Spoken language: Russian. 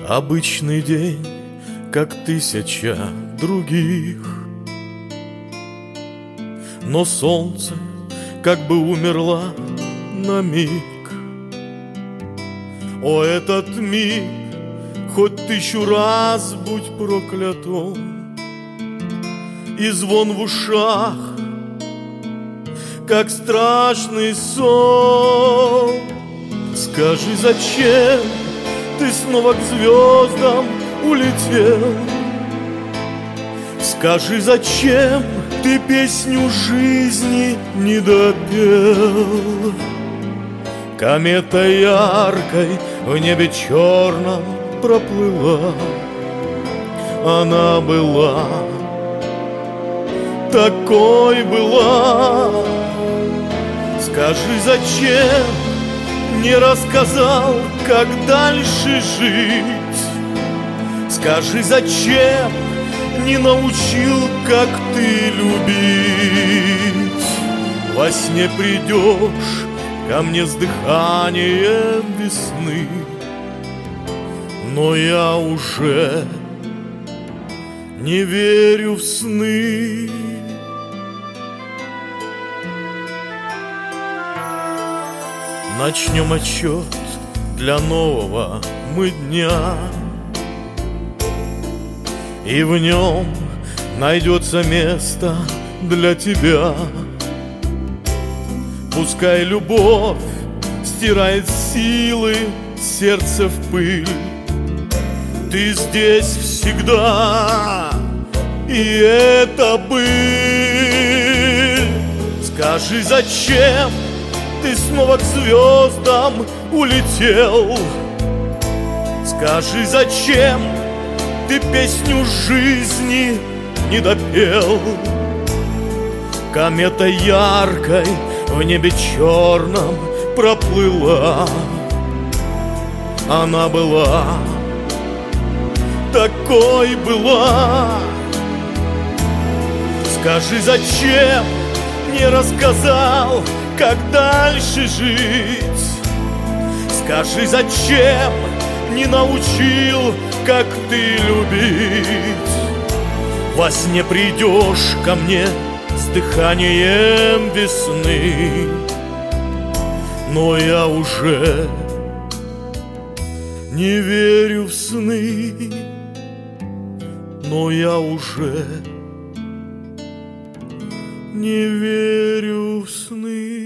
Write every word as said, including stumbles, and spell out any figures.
Обычный день, как тысяча других, но солнце как бы умерло на миг. О, этот миг, хоть тысячу раз будь проклят он, и звон в ушах, как страшный сон. Скажи, зачем ты снова к звездам улетел? Скажи, зачем ты песню жизни не допел? Комета яркой в небе черном проплыла. Она была, такой была. Скажи, зачем не рассказал, как дальше жить? Скажи, зачем не научил, как ты любить? Во сне придешь ко мне с дыханием весны, но я уже не верю в сны. Начнем отчет для нового мы дня, и в нем найдется место для тебя. Пускай любовь стирает силы сердца в пыль, ты здесь всегда, и это быль. Скажи, зачем ты снова к звездам улетел? Скажи, зачем ты песню жизни не допел? Комета яркой в небе черном проплыла. Она была, такой была. Скажи, зачем не рассказал, как дальше жить? Скажи, зачем не научил, как ты любить? Во сне придешь ко мне с дыханием весны, но я уже не верю в сны, но я уже не верю в сны.